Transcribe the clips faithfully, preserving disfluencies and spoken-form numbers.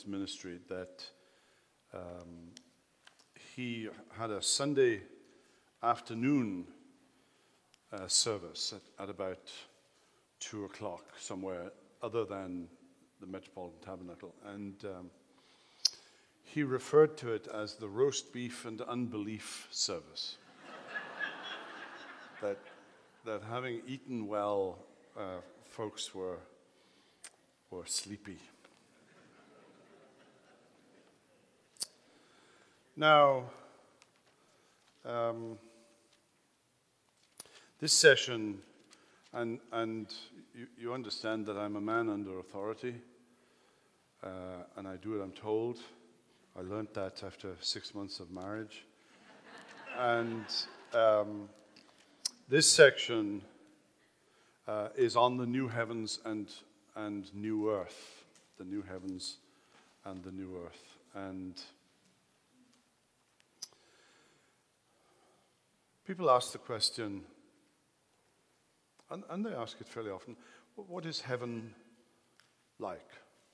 ministry that um, he had a Sunday afternoon uh, service at, at about two o'clock somewhere other than the Metropolitan Tabernacle. And um, he referred to it as the roast beef and unbelief service. that, that having eaten well, uh, folks were, were sleepy. Now, um, this session, and, and you, you understand that I'm a man under authority, uh, and I do what I'm told. I learned that after six months of marriage. and um, this section uh, is on the new heavens and, and new earth, the new heavens and the new earth. And people ask the question, and, and they ask it fairly often, what is heaven like?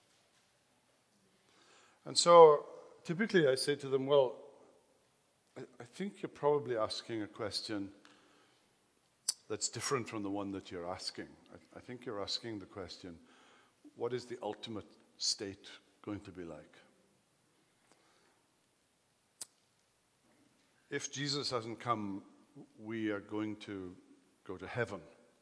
And so typically I say to them, well, I, I think you're probably asking a question that's different from the one that you're asking. I, I think you're asking the question, what is the ultimate state going to be like? If Jesus hasn't come, we are going to go to heaven.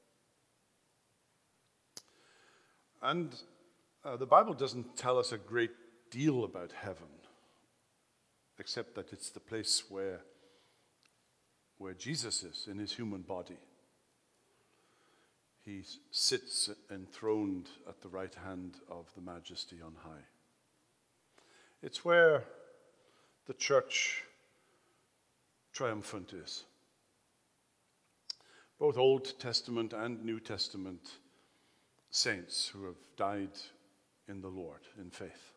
And uh, the Bible doesn't tell us a great deal about heaven, except that it's the place where, where Jesus is in his human body. He sits enthroned at the right hand of the Majesty on high. It's where the church triumphant is. Both Old Testament and New Testament saints who have died in the Lord in faith.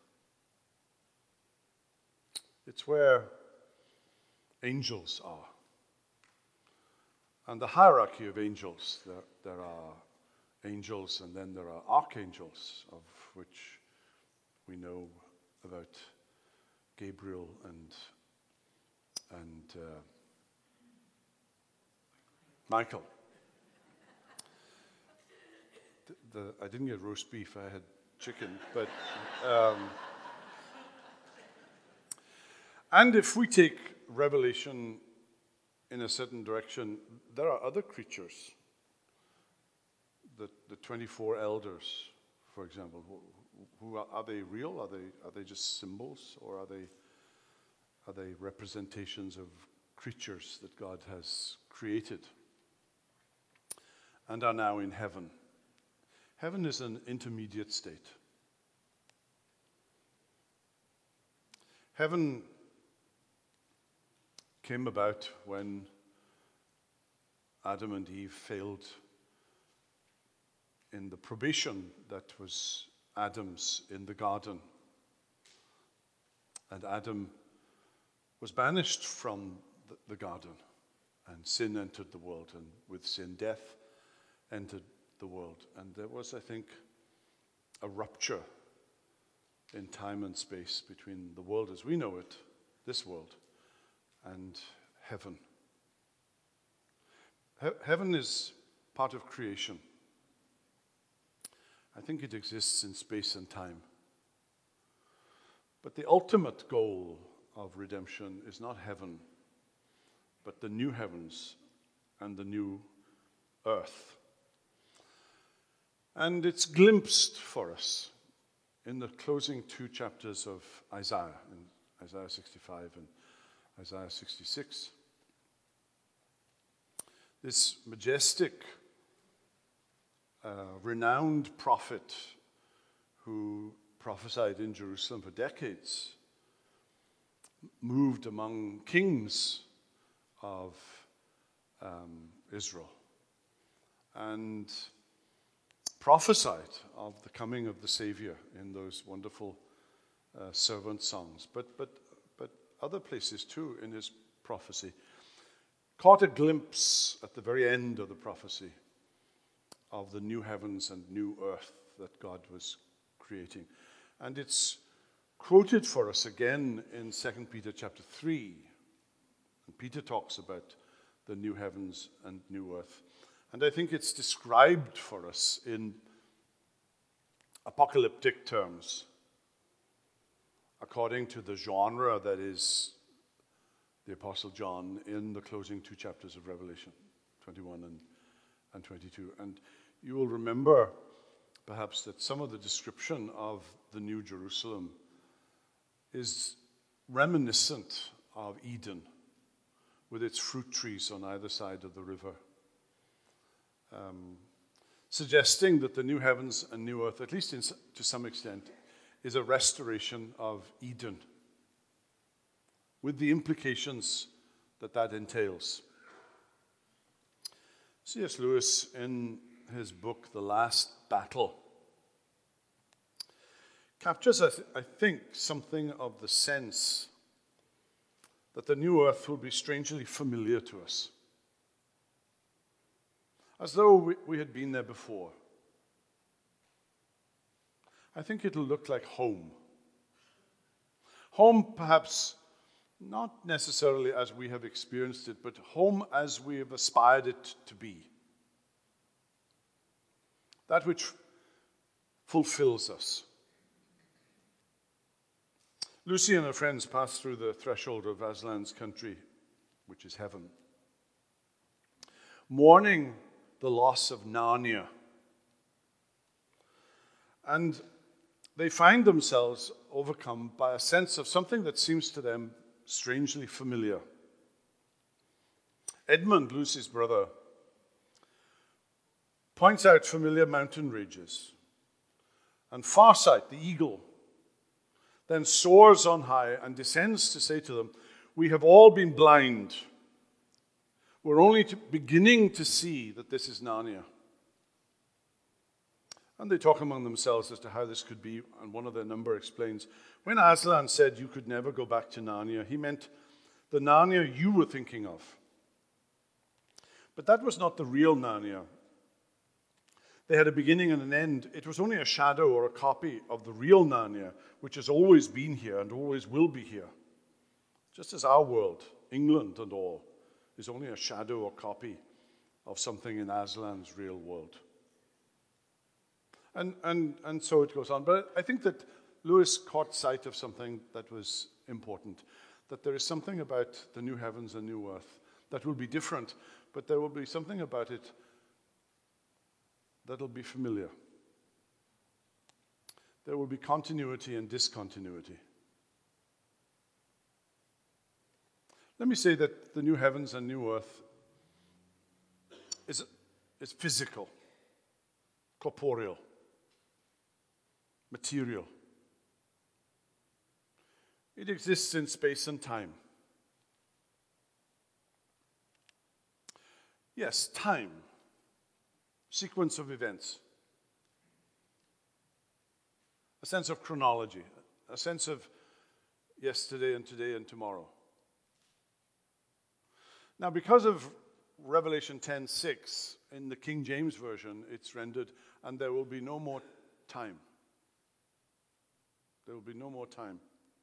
It's where angels are. And the hierarchy of angels, there, there are angels and then there are archangels, of which we know about Gabriel and, and uh, Michael. The, the, I didn't get roast beef, I had chicken, but um, and if we take Revelation in a certain direction, there are other creatures, the, the twenty-four elders, for example. Who, who are, are they real? Are they are they just symbols, or are they are they representations of creatures that God has created and are now in heaven? Heaven is an intermediate state. Heaven came about when Adam and Eve failed in the probation that was Adam's in the garden. And Adam was banished from the, the garden, and sin entered the world, and with sin, death entered the world. And there was, I think, a rupture in time and space between the world as we know it, this world, and heaven. He- heaven is part of creation. I think it exists in space and time. But the ultimate goal of redemption is not heaven, but the new heavens and the new earth. And it's glimpsed for us in the closing two chapters of Isaiah, in Isaiah sixty-five and Isaiah sixty-six. This majestic, uh, renowned prophet who prophesied in Jerusalem for decades, moved among kings of um, Israel, and prophesied of the coming of the Savior in those wonderful uh, servant songs, but but but other places too in his prophecy. Caught a glimpse at the very end of the prophecy of the new heavens and new earth that God was creating. And it's quoted for us again in Second Peter chapter three. And Peter talks about the new heavens and new earth. And I think it's described for us in apocalyptic terms, according to the genre that is the Apostle John in the closing two chapters of Revelation, twenty-one and, and twenty-two. And you will remember, perhaps, that some of the description of the New Jerusalem is reminiscent of Eden, with its fruit trees on either side of the river, um, suggesting that the new heavens and new earth, at least in, to some extent, is a restoration of Eden, with the implications that that entails. C S Lewis, in his book, The Last Battle, captures, I, th- I think, something of the sense that the new earth will be strangely familiar to us, as though we, we had been there before. I think it'll look like home. Home, perhaps, not necessarily as we have experienced it, but home as we have aspired it to be. That which fulfills us. Lucy and her friends passed through the threshold of Aslan's country, which is heaven, mourning the loss of Narnia. And they find themselves overcome by a sense of something that seems to them strangely familiar. Edmund, Lucy's brother, points out familiar mountain ranges, and Farsight, the eagle, then soars on high and descends to say to them, "We have all been blind. We're only to beginning to see that this is Narnia." And they talk among themselves as to how this could be, and one of their number explains, when Aslan said you could never go back to Narnia, he meant the Narnia you were thinking of. But that was not the real Narnia. They had a beginning and an end. It was only a shadow or a copy of the real Narnia, which has always been here and always will be here. Just as our world, England and all, is only a shadow or copy of something in Aslan's real world. And, and, and so it goes on. But I think that Lewis caught sight of something that was important, that there is something about the new heavens and new earth that will be different, but there will be something about it that'll be familiar. There will be continuity and discontinuity. Let me say that the new heavens and new earth is, is physical, corporeal, material. It exists in space and time. Yes, time. Sequence of events, a sense of chronology, a sense of yesterday and today and tomorrow. Now, because of Revelation ten six, in the King James Version, it's rendered, and there will be no more time. There will be no more time.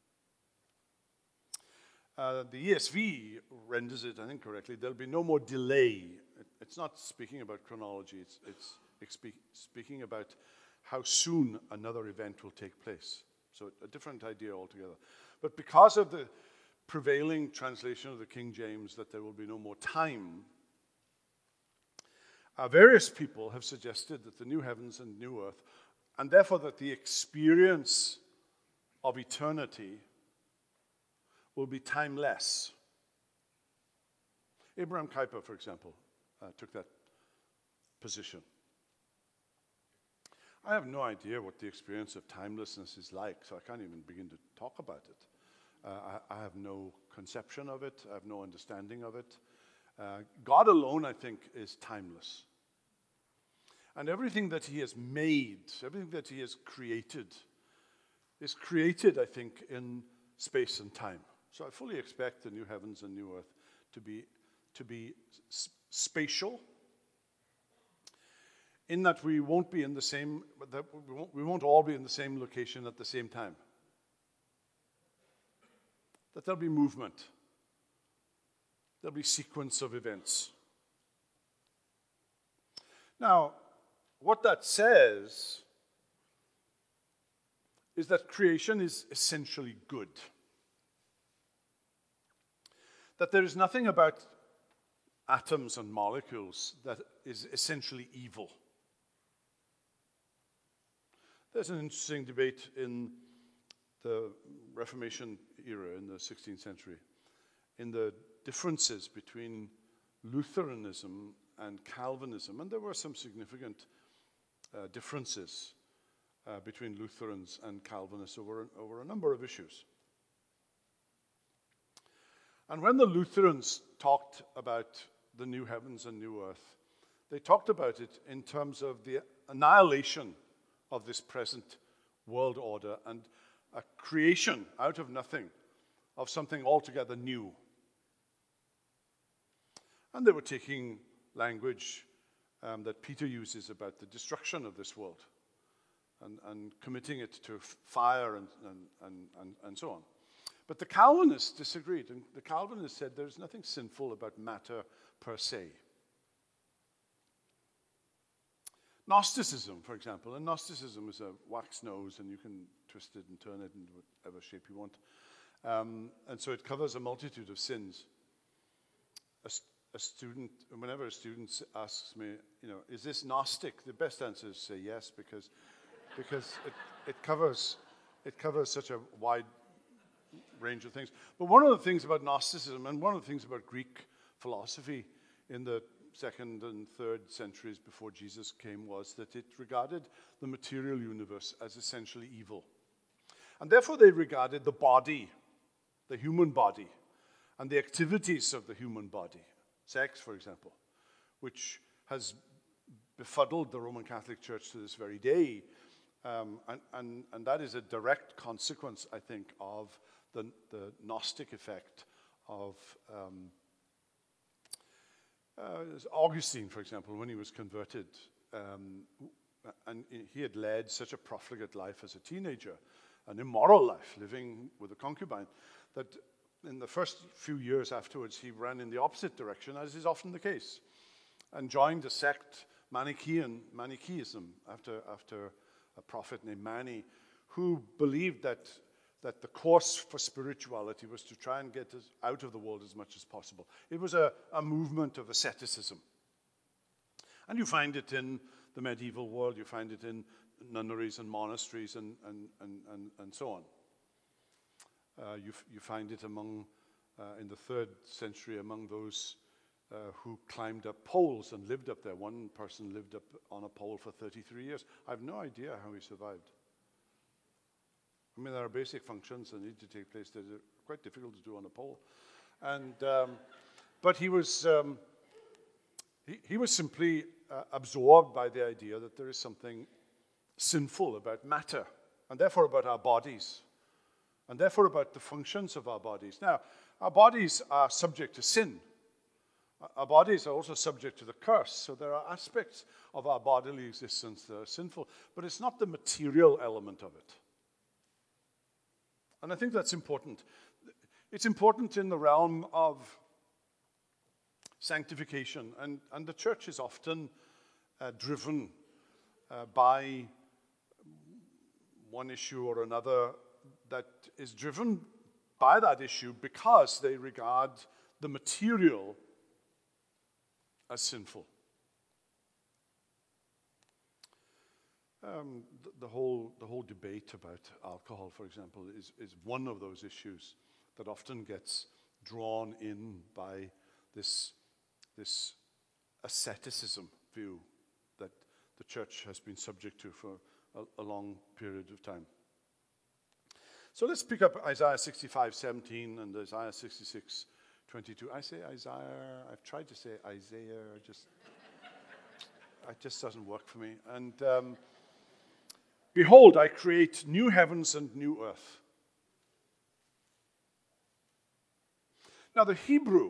Uh, the E S V renders it, I think, correctly. There'll be no more delay. It's not speaking about chronology. It's, it's expe- speaking about how soon another event will take place. So a different idea altogether. But because of the prevailing translation of the King James, that there will be no more time, uh, various people have suggested that the new heavens and new earth, and therefore that the experience of eternity will be timeless. Abraham Kuyper, for example, uh, took that position. I have no idea what the experience of timelessness is like, so I can't even begin to talk about it. Uh, I, I have no conception of it. I have no understanding of it. Uh, God alone, I think, is timeless. And everything that he has made, everything that he has created, is created, I think, in space and time. So I fully expect the new heavens and new earth to be, to be s- spatial, in that we won't be in the same, that we won't, we won't all be in the same location at the same time. that there'll be movement. There'll be sequence of events. Now, what that says is that creation is essentially good. That there is nothing about atoms and molecules that is essentially evil. There's an interesting debate in the Reformation era in the sixteenth century in the differences between Lutheranism and Calvinism, and there were some significant uh, differences uh, between Lutherans and Calvinists over, over a number of issues. And when the Lutherans talked about the new heavens and new earth, they talked about it in terms of the annihilation of this present world order and a creation out of nothing of something altogether new. And they were taking language um, that Peter uses about the destruction of this world and, and committing it to fire and, and, and, and, and so on. But the Calvinists disagreed, and the Calvinists said there's nothing sinful about matter per se. Gnosticism, for example, and Gnosticism is a wax nose, and you can twist it and turn it in whatever shape you want. Um, and so it covers a multitude of sins. A, a student, whenever a student asks me, you know, is this Gnostic? The best answer is to say yes, because because it, it covers it covers such a wide range of things. But one of the things about Gnosticism, and one of the things about Greek philosophy in the second and third centuries before Jesus came, was that it regarded the material universe as essentially evil. And therefore they regarded the body, the human body, and the activities of the human body, sex, for example, which has befuddled the Roman Catholic Church to this very day. Um, and, and, and that is a direct consequence, I think, of the, the Gnostic effect of um, uh, Augustine, for example, when he was converted. Um, and he had led such a profligate life as a teenager, an immoral life, living with a concubine, that in the first few years afterwards, he ran in the opposite direction, as is often the case, and joined a sect, Manichaean, Manichaeism, after, after a prophet named Mani, who believed that, that the course for spirituality was to try and get us out of the world as much as possible. It was a, a movement of asceticism. And you find it in the medieval world, you find it in nunneries and monasteries and, and, and, and, and so on. Uh, you, you find it among, uh, in the third century, among those uh, who climbed up poles and lived up there. One person lived up on a pole for thirty-three years. I have no idea how he survived. I mean, there are basic functions that need to take place that are quite difficult to do on a pole. And, um, but he was, um, he, he was simply uh, absorbed by the idea that there is something sinful about matter, and therefore about our bodies, and therefore about the functions of our bodies. Now, our bodies are subject to sin. Our bodies are also subject to the curse, so there are aspects of our bodily existence that are sinful, but it's not the material element of it. And I think that's important. It's important in the realm of sanctification, and, and the church is often uh, driven uh, by one issue or another that is driven by that issue because they regard the material as sinful. Um, the, the whole the whole debate about alcohol, for example, is, is one of those issues that often gets drawn in by this, this asceticism view that the church has been subject to for a, a long period of time. So let's pick up Isaiah sixty-five seventeen and Isaiah sixty-six twenty-two. I say Isaiah, I've tried to say Isaiah, I just, it just doesn't work for me. And um, behold, I create new heavens and new earth. Now the Hebrew,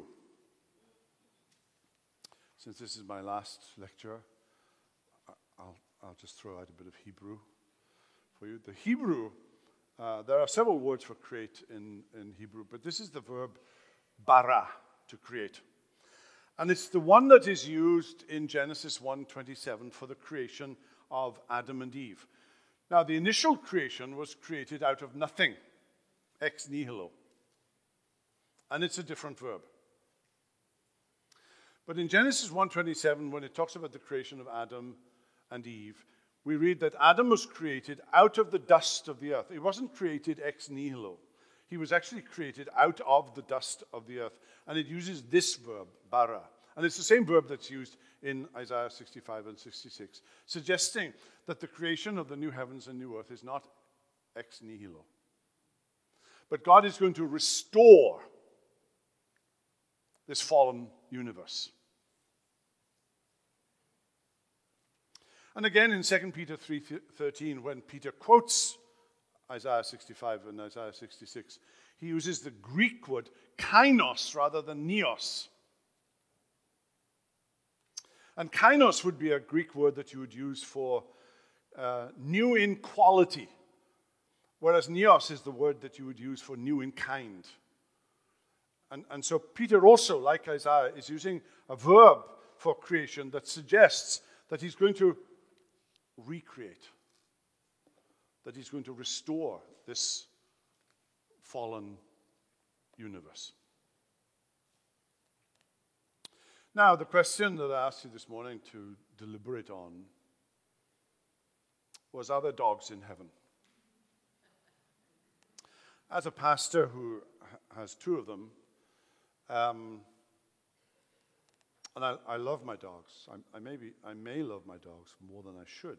since this is my last lecture, I'll, I'll just throw out a bit of Hebrew for you. The Hebrew Uh, there are several words for create in, in Hebrew, but this is the verb bara, to create. And it's the one that is used in Genesis one twenty-seven for the creation of Adam and Eve. Now, the initial creation was created out of nothing, ex nihilo. And it's a different verb. But in Genesis one twenty-seven, when it talks about the creation of Adam and Eve, we read that Adam was created out of the dust of the earth. He wasn't created ex nihilo. He was actually created out of the dust of the earth. And it uses this verb, bara. And it's the same verb that's used in Isaiah sixty-five and sixty-six, suggesting that the creation of the new heavens and new earth is not ex nihilo. But God is going to restore this fallen universe. And again in Second Peter three thirteen, when Peter quotes Isaiah sixty-five and Isaiah sixty-six, he uses the Greek word kainos rather than neos. And kainos would be a Greek word that you would use for uh, new in quality, whereas neos is the word that you would use for new in kind. And, and so Peter also, like Isaiah, is using a verb for creation that suggests that he's going to recreate, that he's going to restore this fallen universe. Now, the question that I asked you this morning to deliberate on was, are there dogs in heaven? As a pastor who has two of them, um, and I, I love my dogs. I, I, may be, I may love my dogs more than I should.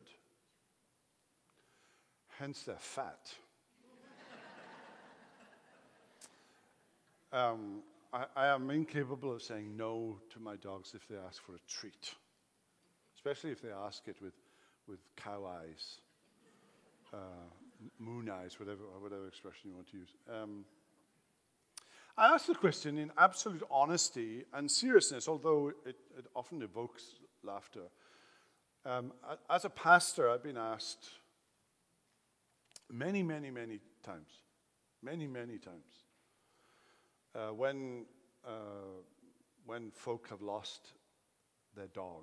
Hence, they're fat. um, I, I am incapable of saying no to my dogs if they ask for a treat, especially if they ask it with, with cow eyes, uh, moon eyes, whatever, whatever expression you want to use. Um, I ask the question in absolute honesty and seriousness, although it, it often evokes laughter. Um, as a pastor, I've been asked many, many, many times, many, many times, uh, when, uh, when folk have lost their dog.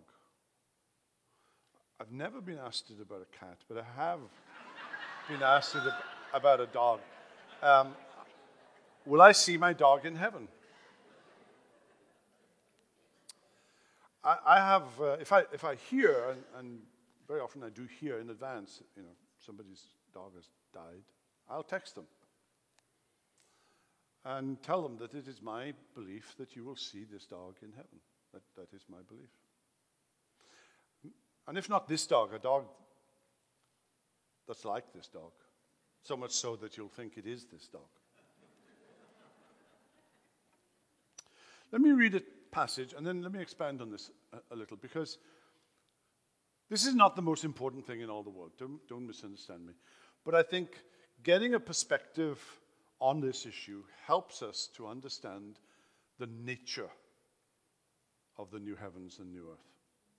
I've never been asked it about a cat, but I have been asked it about a dog. Um, Will I see my dog in heaven? I, I have, uh, if I if I hear, and, and very often I do hear in advance, you know, somebody's dog has died, I'll text them and tell them that it is my belief that you will see this dog in heaven. That that is my belief. And if not this dog, a dog that's like this dog, so much so that you'll think it is this dog. Let me read a passage, and then let me expand on this a, a little, because this is not the most important thing in all the world. Don't, don't misunderstand me. But I think getting a perspective on this issue helps us to understand the nature of the new heavens and new earth.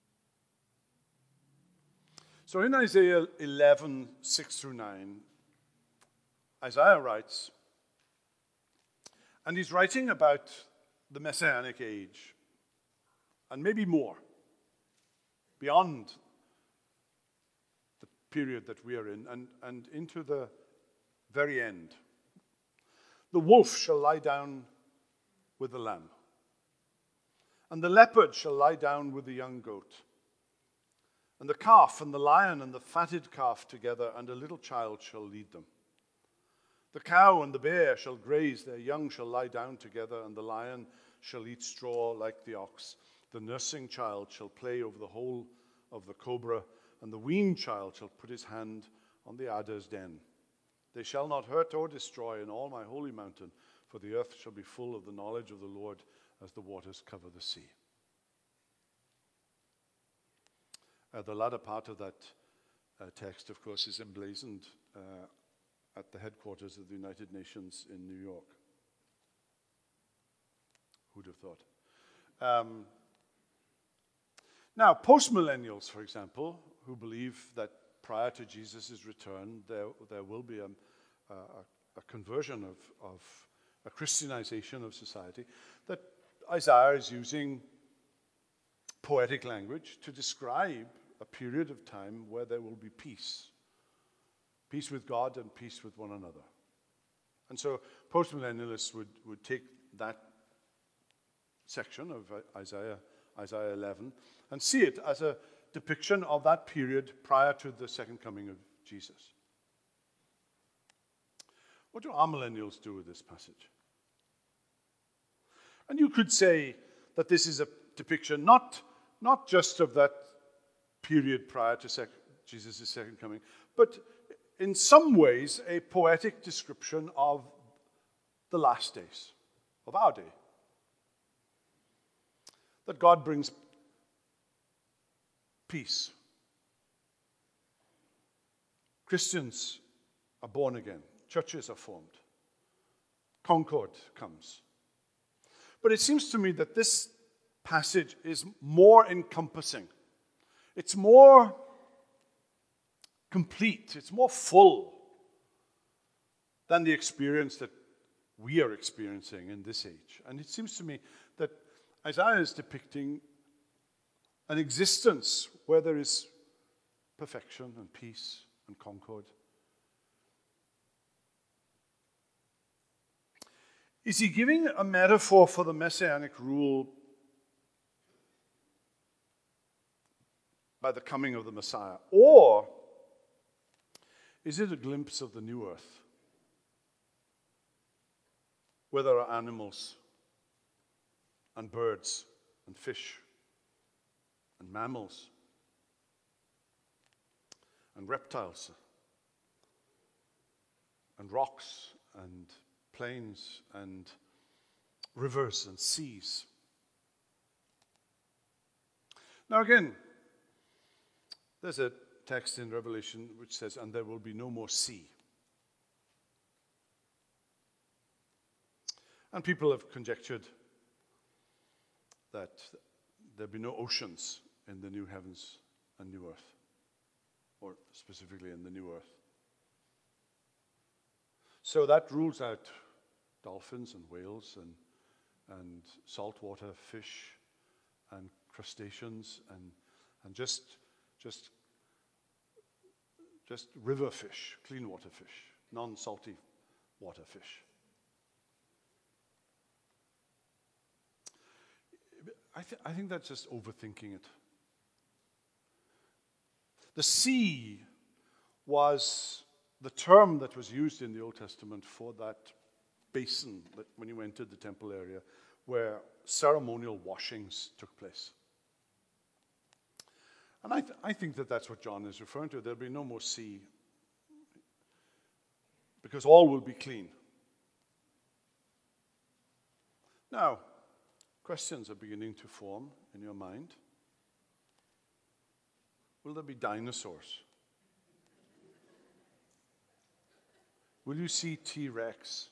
So in Isaiah eleven, six through nine, Isaiah writes, and he's writing about the Messianic age, and maybe more, beyond the period that we are in, and, and into the very end. The wolf shall lie down with the lamb, and the leopard shall lie down with the young goat, and the calf and the lion and the fatted calf together, and a little child shall lead them. The cow and the bear shall graze, their young shall lie down together, and the lion shall eat straw like the ox. The nursing child shall play over the hole of the cobra, and the weaned child shall put his hand on the adder's den. They shall not hurt or destroy in all my holy mountain, for the earth shall be full of the knowledge of the Lord as the waters cover the sea. Uh, the latter part of that uh, text, of course, is emblazoned uh, at the headquarters of the United Nations in New York. Who'd have thought? Um, now, post-millennials, for example, who believe that prior to Jesus' return, there, there will be a, a, a, a conversion of, of a Christianization of society, that Isaiah is using poetic language to describe a period of time where there will be peace. Peace with God and peace with one another. And so postmillennialists would, would take that section of Isaiah, Isaiah eleven and see it as a depiction of that period prior to the second coming of Jesus. What do our millennials do with this passage? And you could say that this is a depiction not, not just of that period prior to sec- Jesus' second coming, but in some ways a poetic description of the last days, of our day. That God brings peace. Christians are born again. Churches are formed. Concord comes. But it seems to me that this passage is more encompassing. It's more complete. It's more full than the experience that we are experiencing in this age. And it seems to me that Isaiah is depicting an existence where there is perfection and peace and concord. Is he giving a metaphor for the messianic rule by the coming of the Messiah? Or is it a glimpse of the new earth, where there are animals and birds and fish and mammals and reptiles and rocks and plains and rivers and seas? Now again, there's a text in Revelation which says, and there will be no more sea. And people have conjectured that there'll be no oceans in the new heavens and new earth, or specifically in the new earth. So that rules out dolphins and whales and, and saltwater fish and crustaceans and, and just, just, just river fish, clean water fish, non-salty water fish. I, th- I think that's just overthinking it. The sea was the term that was used in the Old Testament for that basin that when you entered the temple area where ceremonial washings took place. And I, th- I think that that's what John is referring to. There'll be no more sea because all will be clean. Now, questions are beginning to form in your mind. Will there be dinosaurs? Will you see T-Rex?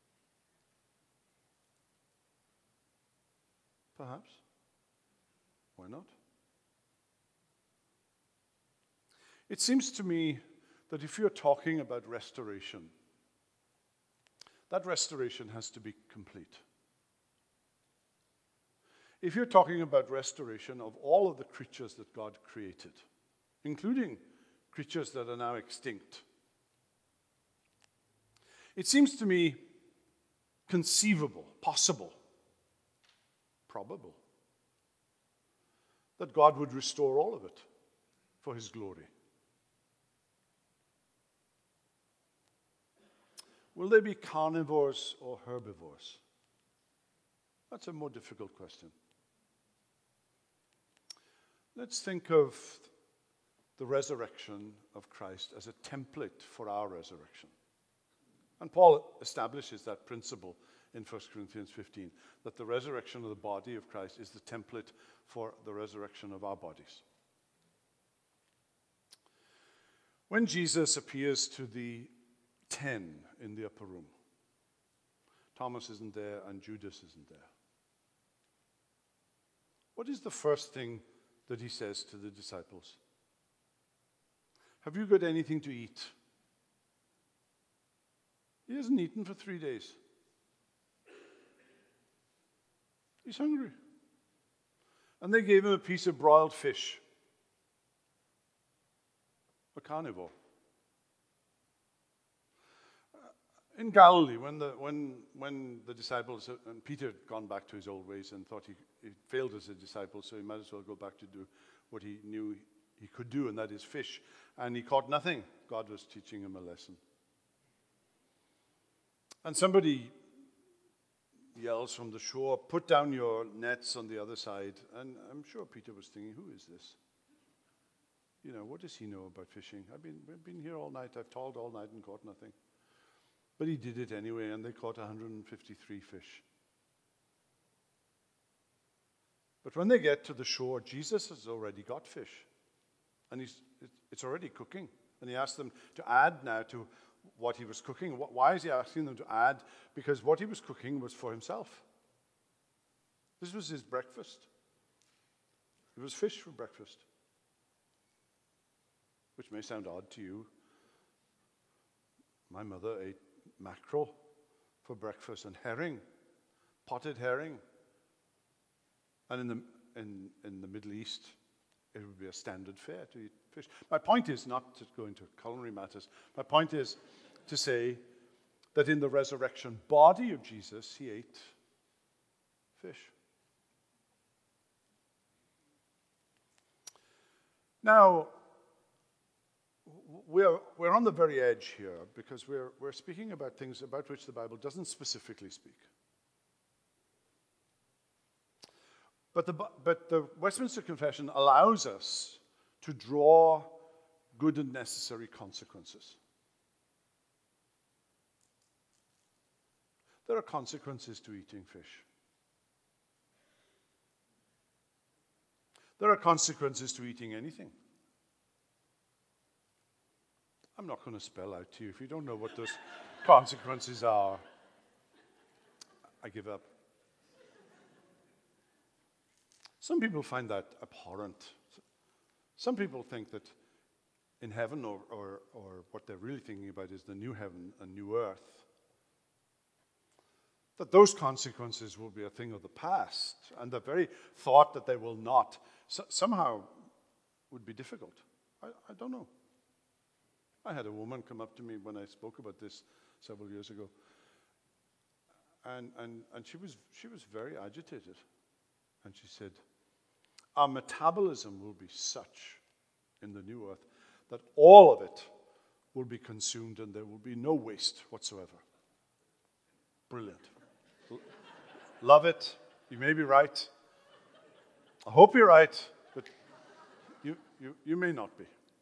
Perhaps. Why not? It seems to me that if you're talking about restoration, that restoration has to be complete. If you're talking about restoration of all of the creatures that God created, including creatures that are now extinct, it seems to me conceivable, possible, probable, that God would restore all of it for his glory. Will they be carnivores or herbivores? That's a more difficult question. Let's think of the resurrection of Christ as a template for our resurrection. And Paul establishes that principle in First Corinthians fifteen, that the resurrection of the body of Christ is the template for the resurrection of our bodies. When Jesus appears to the ten in the upper room, Thomas isn't there and Judas isn't there. What is the first thing that he says to the disciples? Have you got anything to eat? He hasn't eaten for three days. He's hungry. And they gave him a piece of broiled fish. A carnivore. In Galilee, when the, when, when the disciples, and Peter had gone back to his old ways and thought he, he failed as a disciple, so he might as well go back to do what he knew he could do, and that is fish. And he caught nothing. God was teaching him a lesson. And somebody yells from the shore, "Put down your nets on the other side." And I'm sure Peter was thinking, who is this? You know, what does he know about fishing? I've been, I've been here all night. I've toiled all night and caught nothing. But he did it anyway, and they caught one hundred fifty-three fish. But when they get to the shore, Jesus has already got fish. And he's, it's already cooking. And he asked them to add now to what he was cooking. Why is he asking them to add? Because what he was cooking was for himself. This was his breakfast. It was fish for breakfast. Which may sound odd to you. My mother ate mackerel for breakfast and herring, potted herring. And in the, in, in the Middle East, it would be a standard fare to eat fish. My point is not to go into culinary matters. My point is to say that in the resurrection body of Jesus, he ate fish. Now, we're, we're on the very edge here because we're, we're speaking about things about which the Bible doesn't specifically speak. But the, but the Westminster Confession allows us to draw good and necessary consequences. There are consequences to eating fish. There are consequences to eating anything. I'm not going to spell out to you. If you don't know what those consequences are, I give up. Some people find that abhorrent. Some people think that in heaven, or, or, or what they're really thinking about is the new heaven and new earth, that those consequences will be a thing of the past, and the very thought that they will not so, somehow would be difficult. I, I don't know. I had a woman come up to me when I spoke about this several years ago, and, and, and she was, she was very agitated. And she said, our metabolism will be such in the new earth that all of it will be consumed and there will be no waste whatsoever. Brilliant. L- love it. You may be right. I hope you're right, but you, you, you may not be.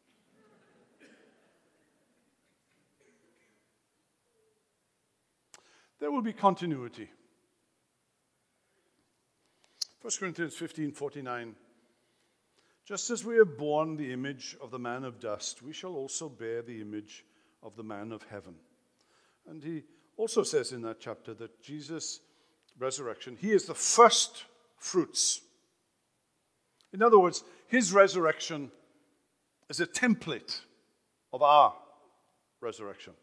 There will be continuity. First Corinthians fifteen forty-nine. Just as we have borne the image of the man of dust, we shall also bear the image of the man of heaven. And he also says in that chapter that Jesus' resurrection, he is the first fruits. In other words, his resurrection is a template of our resurrection.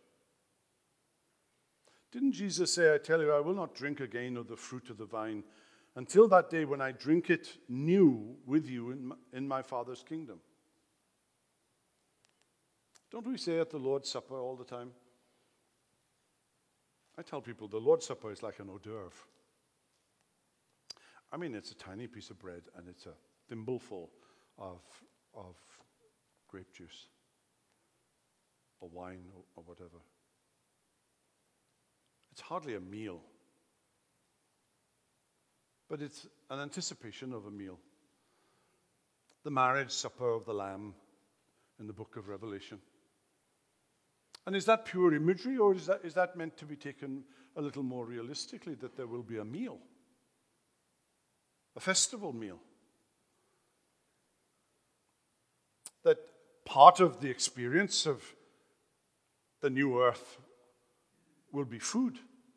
Didn't Jesus say, I tell you, I will not drink again of the fruit of the vine until that day when I drink it new with you in my, in my Father's kingdom? Don't we say at the Lord's Supper all the time? I tell people the Lord's Supper is like an hors d'oeuvre. I mean, it's a tiny piece of bread and it's a thimbleful of, of grape juice or wine or, or whatever. It's hardly a meal. But it's an anticipation of a meal. The marriage supper of the Lamb in the book of Revelation. And is that pure imagery, or is that, is that meant to be taken a little more realistically, that there will be a meal? A festival meal? That part of the experience of the new earth will be food.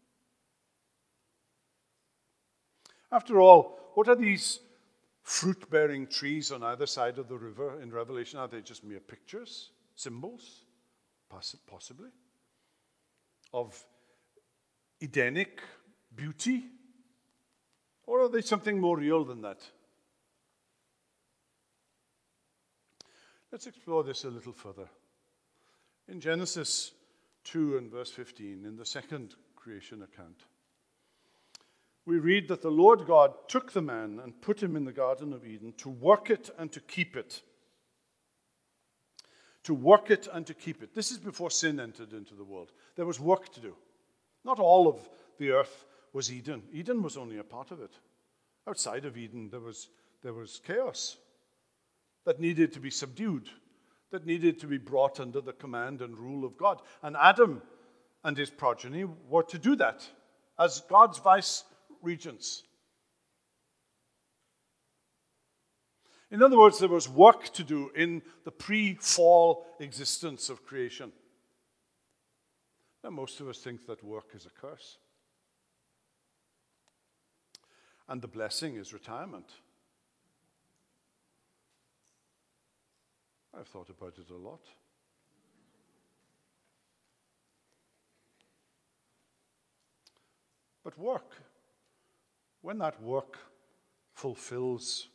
After all, what are these fruit-bearing trees on either side of the river in Revelation? Are they just mere pictures, symbols, Poss- possibly, of Edenic beauty? Or are they something more real than that? Let's explore this a little further. In Genesis two and verse fifteen, in the second creation account, we read that the Lord God took the man and put him in the Garden of Eden to work it and to keep it. To work it and to keep it. This is before sin entered into the world. There was work to do. Not all of the earth was Eden. Eden was only a part of it. Outside of Eden, there was, there was chaos that needed to be subdued, that needed to be brought under the command and rule of God. And Adam and his progeny were to do that as God's vice regents. In other words, there was work to do in the pre-fall existence of creation. Now, most of us think that work is a curse. And the blessing is retirement. I've thought about it a lot. But work, when that work fulfills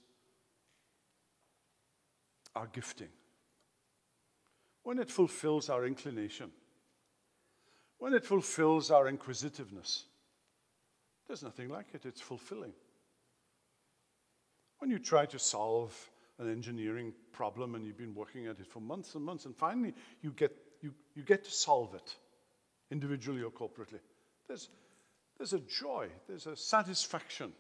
our gifting, when it fulfills our inclination, when it fulfills our inquisitiveness, there's nothing like it. It's fulfilling. When you try to solve an engineering problem and you've been working at it for months and months, and finally you get you, you get to solve it, individually or corporately, there's there's a joy, there's a satisfaction.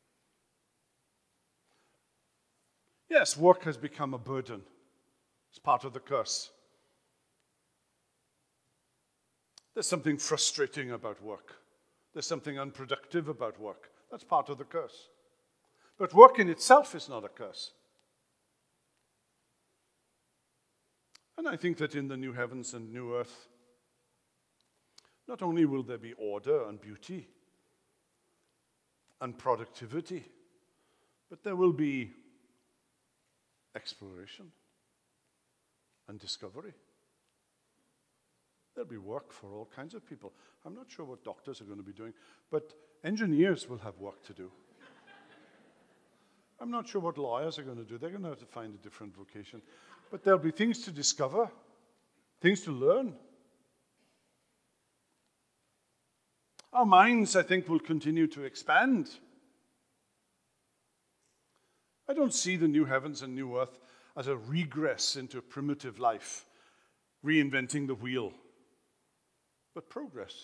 Yes, work has become a burden. It's part of the curse. There's something frustrating about work. There's something unproductive about work. That's part of the curse. But work in itself is not a curse. And I think that in the new heavens and new earth, not only will there be order and beauty and productivity, but there will be exploration and discovery. There'll be work for all kinds of people. I'm not sure what doctors are going to be doing, but engineers will have work to do. I'm not sure what lawyers are going to do. They're going to have to find a different vocation. But there'll be things to discover, things to learn. Our minds, I think, will continue to expand. I don't see the new heavens and new earth as a regress into primitive life, reinventing the wheel, but progress.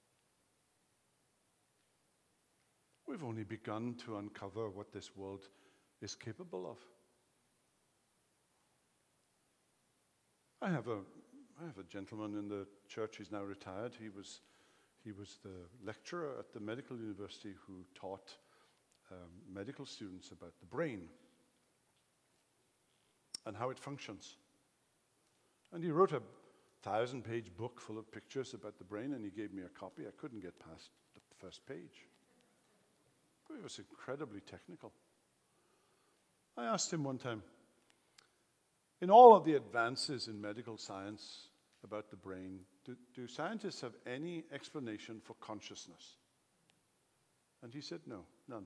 We've only begun to uncover what this world is capable of. I have a, I have a gentleman in the church. He's now retired. He was, he was the lecturer at the medical university who taught um, medical students about the brain and how it functions. And he wrote a thousand-page book full of pictures about the brain, and he gave me a copy. I couldn't get past the first page. It was incredibly technical. I asked him one time, in all of the advances in medical science about the brain, do, do scientists have any explanation for consciousness? And he said, no, none.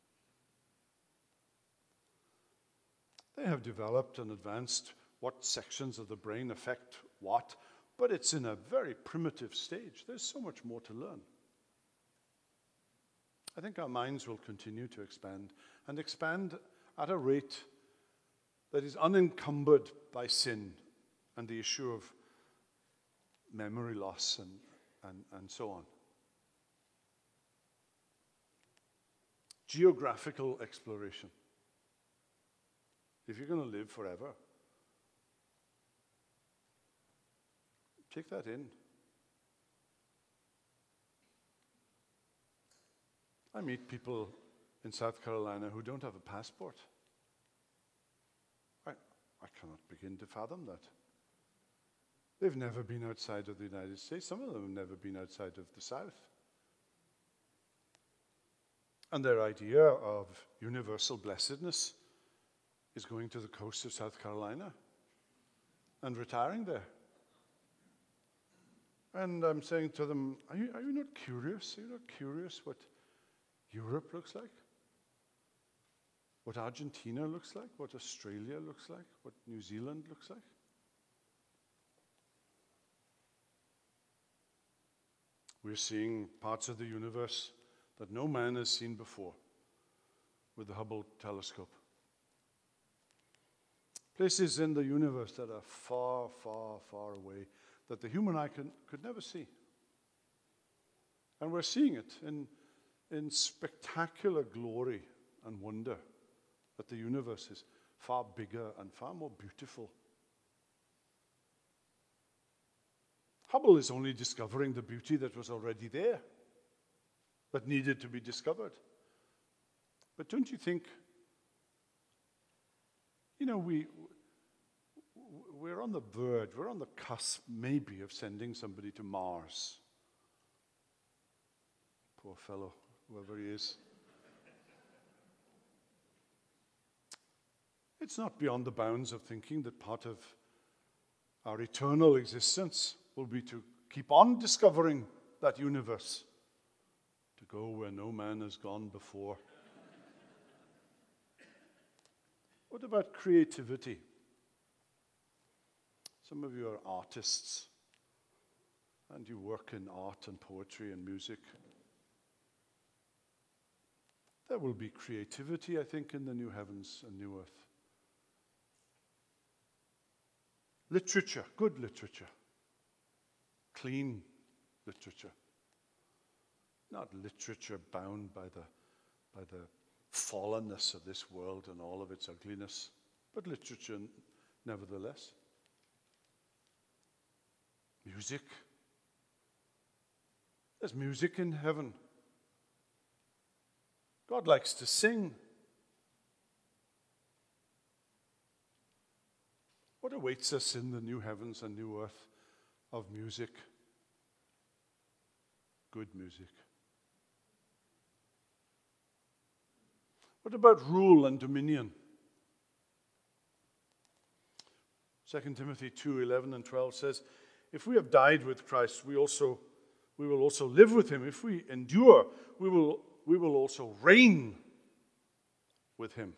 They have developed and advanced what sections of the brain affect what, but it's in a very primitive stage. There's so much more to learn. I think our minds will continue to expand, and expand at a rate that is unencumbered by sin and the issue of memory loss and, and, and so on. Geographical exploration. If you're going to live forever, take that in. I meet people in South Carolina who don't have a passport. I, I cannot begin to fathom that. They've never been outside of the United States. Some of them have never been outside of the South. And their idea of universal blessedness is going to the coast of South Carolina and retiring there. And I'm saying to them, are you, are you not curious? Are you not curious what Europe looks like? What Argentina looks like? What Australia looks like? What New Zealand looks like? We're seeing parts of the universe that no man has seen before with the Hubble telescope. Places in the universe that are far, far, far away that the human eye can, could never see. And we're seeing it in, in spectacular glory and wonder that the universe is far bigger and far more beautiful. Hubble is only discovering the beauty that was already there, that needed to be discovered. But don't you think, you know, we, we're on the verge, we're on the cusp, maybe, of sending somebody to Mars. Poor fellow, whoever he is. It's not beyond the bounds of thinking that part of our eternal existence will be to keep on discovering that universe, to go where no man has gone before. What about creativity? Some of you are artists, and you work in art and poetry and music. There will be creativity, I think, in the new heavens and new earth. Literature, good literature. Clean literature. Not literature bound by the, by the fallenness of this world and all of its ugliness, but literature nevertheless. Music. There's music in heaven. God likes to sing. What awaits us in the new heavens and new earth of music? Good music. What about rule and dominion? Second Timothy two, eleven and twelve says, if we have died with Christ, we also we will also live with him. If we endure, we will we will also reign with him.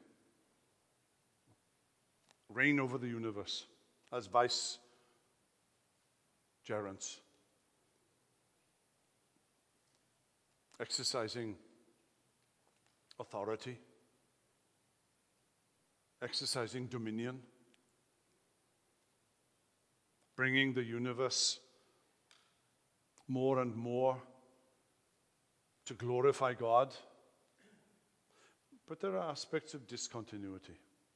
Reign over the universe as vice gerents, exercising authority, exercising dominion, bringing the universe more and more to glorify God. But there are aspects of discontinuity.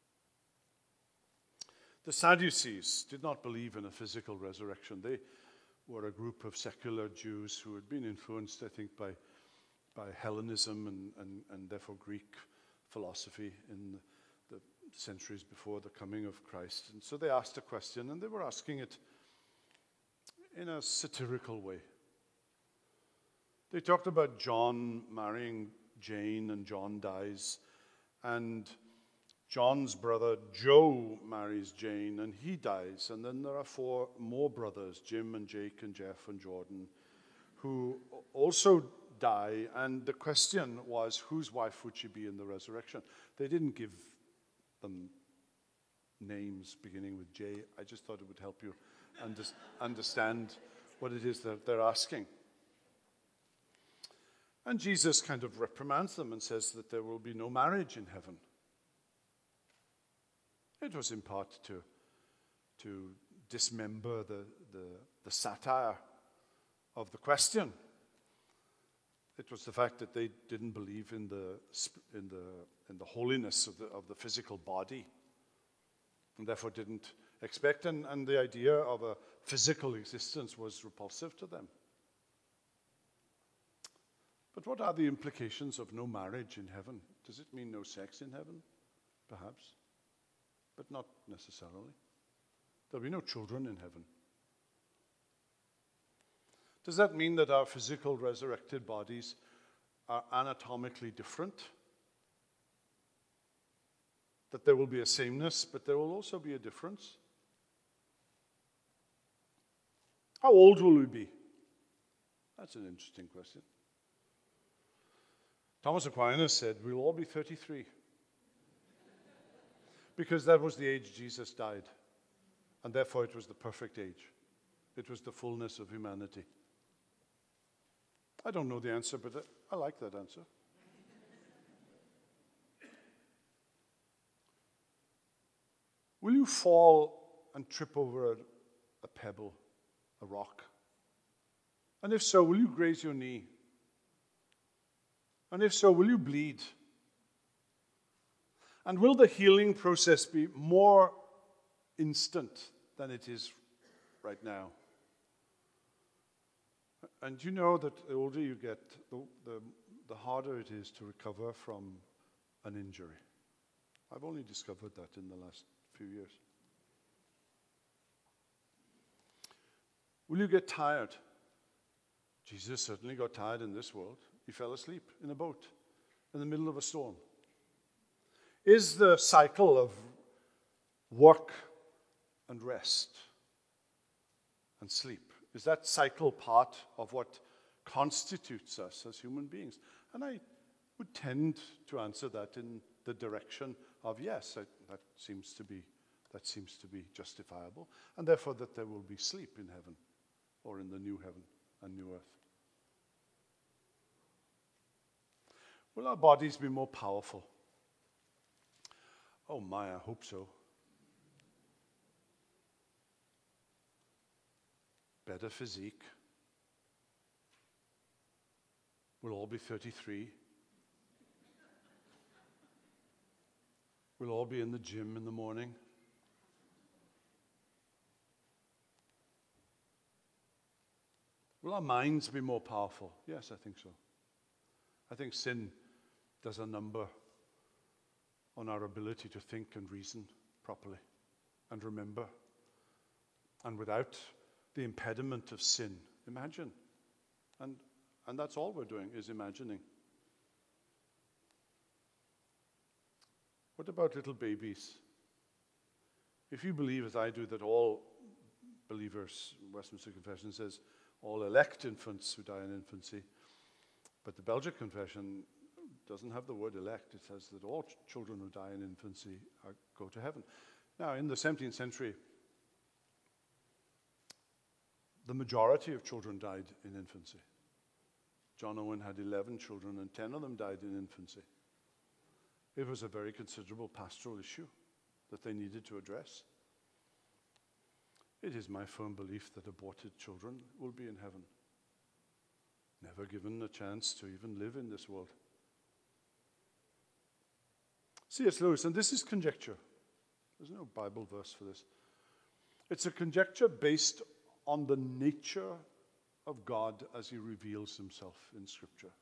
The Sadducees did not believe in a physical resurrection. They were a group of secular Jews who had been influenced, I think, by, by Hellenism and, and, and therefore Greek philosophy in the centuries before the coming of Christ. And so they asked a question, and they were asking it in a satirical way. They talked about John marrying Jane, and John dies, and John's brother Joe marries Jane, and he dies. And then there are four more brothers, Jim and Jake and Jeff and Jordan, who also die. And the question was, whose wife would she be in the resurrection? They didn't give them names beginning with J. I just thought it would help you under- understand what it is that they're asking. And Jesus kind of reprimands them and says that there will be no marriage in heaven. It was in part to, to dismember the, the, the satire of the question. It was the fact that they didn't believe in the, in the, in the holiness of the, of the physical body, and therefore didn't expect, and, and the idea of a physical existence was repulsive to them. But what are the implications of no marriage in heaven? Does it mean no sex in heaven? Perhaps. But not necessarily. There'll be no children in heaven. Does that mean that our physical resurrected bodies are anatomically different? That there will be a sameness, but there will also be a difference? How old will we be? That's an interesting question. Thomas Aquinas said, we'll all be thirty-three. Because that was the age Jesus died. And therefore it was the perfect age. It was the fullness of humanity. I don't know the answer, but I like that answer. Will you fall and trip over a, a pebble, a rock? And if so, will you graze your knee? And if so, will you bleed? And will the healing process be more instant than it is right now? And you know that the older you get, the, the, the harder it is to recover from an injury. I've only discovered that in the last few years. Will you get tired? Jesus certainly got tired in this world. He fell asleep in a boat in the middle of a storm. Is the cycle of work and rest and sleep, is that cycle part of what constitutes us as human beings? And I would tend to answer that in the direction of yes, I, that seems to be that seems to be justifiable, and therefore that there will be sleep in heaven or in the new heaven and new earth. Will our bodies be more powerful? Oh my, I hope so. Better physique. We'll all be thirty-three. We'll all be in the gym in the morning. Will our minds be more powerful? Yes, I think so. I think sin does a number on our ability to think and reason properly and remember. And without the impediment of sin, imagine. And, and that's all we're doing, is imagining. What about little babies? If you believe, as I do, that all believers, Westminster Confession says, all elect infants who die in infancy, but the Belgic Confession doesn't have the word elect. It says that all ch- children who die in infancy are, go to heaven. Now, in the seventeenth century, the majority of children died in infancy. John Owen had eleven children, and ten of them died in infancy. It was a very considerable pastoral issue that they needed to address. It is my firm belief that aborted children will be in heaven, never given a chance to even live in this world. C S Lewis, and this is conjecture. There's no Bible verse for this. It's a conjecture based on the nature of God as he reveals himself in Scripture.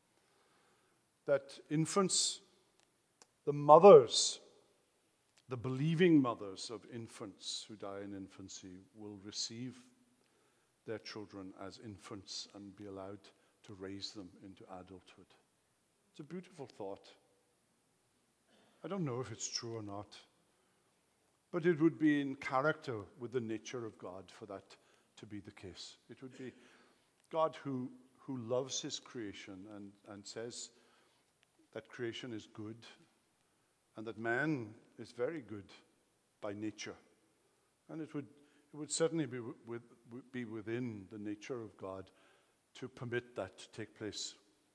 That infants, the mothers, the believing mothers of infants who die in infancy will receive their children as infants and be allowed to raise them into adulthood. It's a beautiful thought. I don't know if it's true or not, but it would be in character with the nature of God for that to be the case. It would be God who, who loves his creation and, and says that creation is good and that man is very good by nature. And it would, it would certainly be, with, be within the nature of God to permit that to take place.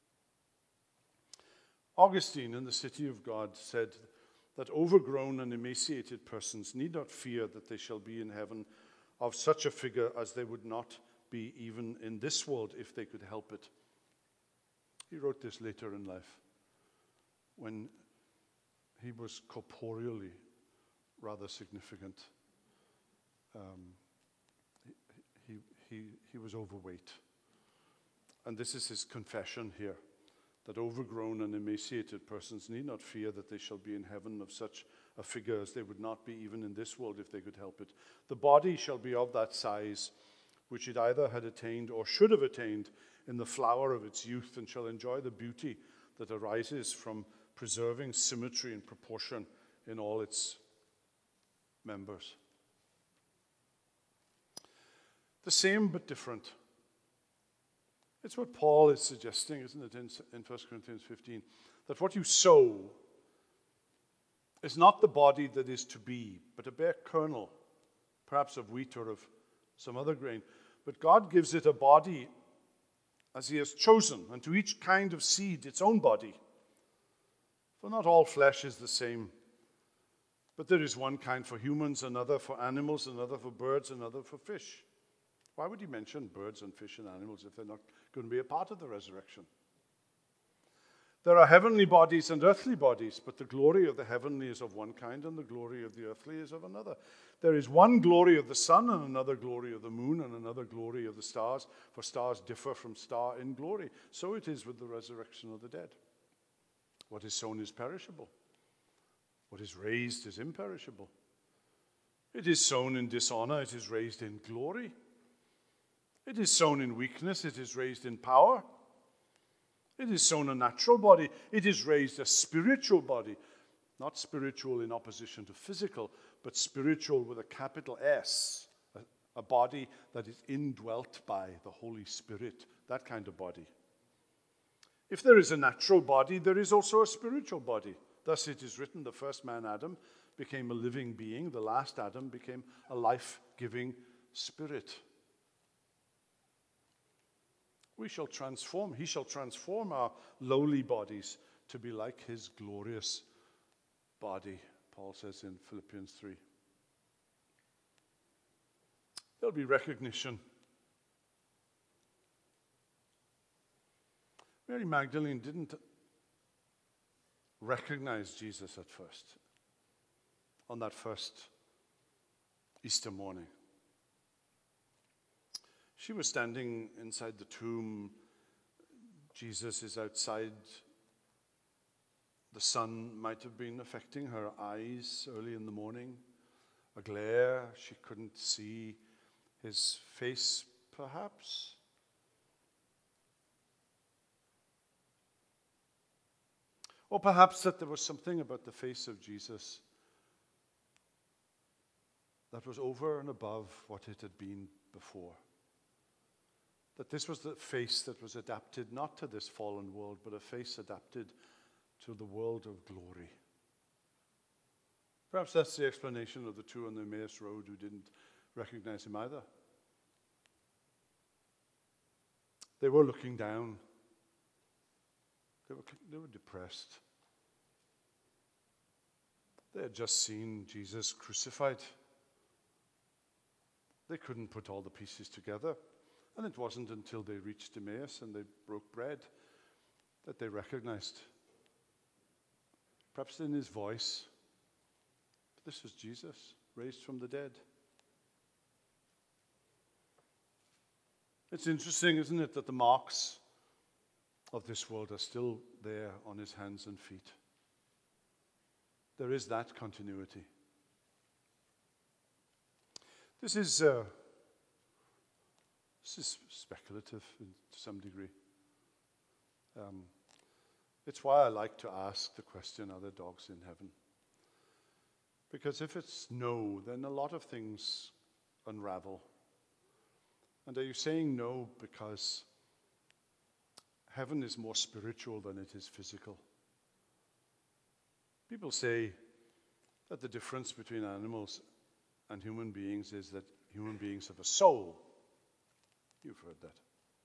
Augustine in The City of God said that overgrown and emaciated persons need not fear that they shall be in heaven of such a figure as they would not be even in this world if they could help it. He wrote this later in life when he was corporeally rather significant. Um, he, he, he, he was overweight. And this is his confession here, that overgrown and emaciated persons need not fear that they shall be in heaven of such a figure as they would not be even in this world if they could help it. The body shall be of that size which it either had attained or should have attained in the flower of its youth, and shall enjoy the beauty that arises from preserving symmetry and proportion in all its members. The same but different. It's what Paul is suggesting, isn't it, in, in First Corinthians fifteen, that what you sow is not the body that is to be, but a bare kernel, perhaps of wheat or of some other grain. But God gives it a body as he has chosen, and to each kind of seed its own body. For not all flesh is the same, but there is one kind for humans, another for animals, another for birds, another for fish. Why would he mention birds and fish and animals if they're not going to be a part of the resurrection? There are heavenly bodies and earthly bodies, but the glory of the heavenly is of one kind, and the glory of the earthly is of another. There is one glory of the sun, and another glory of the moon, and another glory of the stars, for stars differ from star in glory. So it is with the resurrection of the dead. What is sown is perishable. What is raised is imperishable. It is sown in dishonor, it is raised in glory. It is sown in weakness, it is raised in power. It is sown a natural body, it is raised a spiritual body. Not spiritual in opposition to physical, but spiritual with a capital S. A, a body that is indwelt by the Holy Spirit, that kind of body. If there is a natural body, there is also a spiritual body. Thus it is written, the first man, Adam, became a living being. The last Adam became a life-giving spirit. We shall transform, he shall transform our lowly bodies to be like his glorious body, Paul says in Philippians three. There'll be recognition. Mary Magdalene didn't recognize Jesus at first, on that first Easter morning. She was standing inside the tomb. Jesus is outside. The sun might have been affecting her eyes early in the morning. A glare, she couldn't see his face, perhaps. Or perhaps that there was something about the face of Jesus that was over and above what it had been before. That this was the face that was adapted not to this fallen world, but a face adapted to the world of glory. Perhaps that's the explanation of the two on the Emmaus Road who didn't recognize him either. They were looking down. They were, they were depressed. They had just seen Jesus crucified. They couldn't put all the pieces together. And it wasn't until they reached Emmaus and they broke bread that they recognized, perhaps in his voice, this was Jesus, raised from the dead. It's interesting, isn't it, that the marks of this world are still there on his hands and feet. There is that continuity. This is... Uh, This is speculative to some degree. Um, it's why I like to ask the question, are there dogs in heaven? Because if it's no, then a lot of things unravel. And are you saying no because heaven is more spiritual than it is physical? People say that the difference between animals and human beings is that human beings have a soul. You've heard that.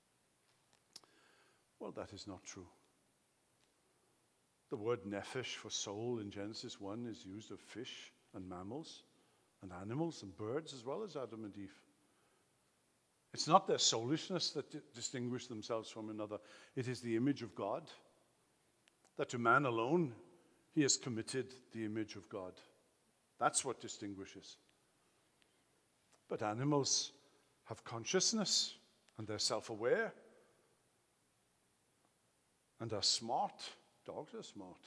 Well, that is not true. The word nephesh for soul in Genesis one is used of fish and mammals and animals and birds as well as Adam and Eve. It's not their soulishness that di- distinguish themselves from another. It is the image of God. That to man alone, he has committed the image of God. That's what distinguishes. But animals have consciousness, and they're self-aware, and are smart. Dogs are smart.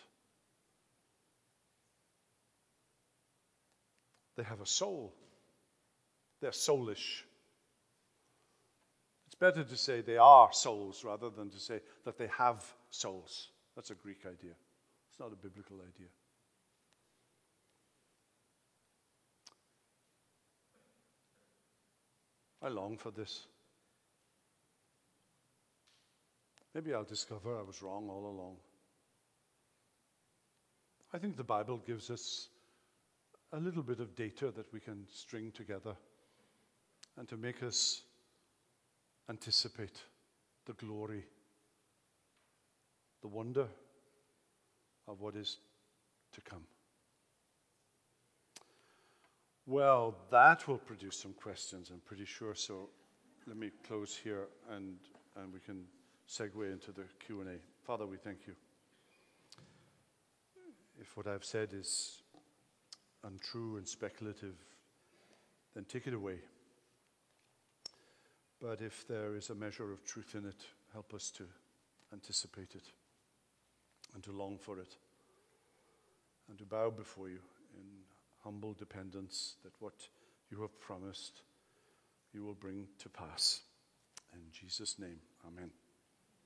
They have a soul. They're soulish. It's better to say they are souls rather than to say that they have souls. That's a Greek idea. It's not a biblical idea. I long for this. Maybe I'll discover I was wrong all along. I think the Bible gives us a little bit of data that we can string together and to make us anticipate the glory, the wonder of what is to come. Well, that will produce some questions, I'm pretty sure. So let me close here and, and we can segue into the Q and A. Father, we thank you. If what I've said is untrue and speculative, then take it away. But if there is a measure of truth in it, help us to anticipate it and to long for it and to bow before you in humble dependence that what you have promised you will bring to pass. In Jesus' name, amen.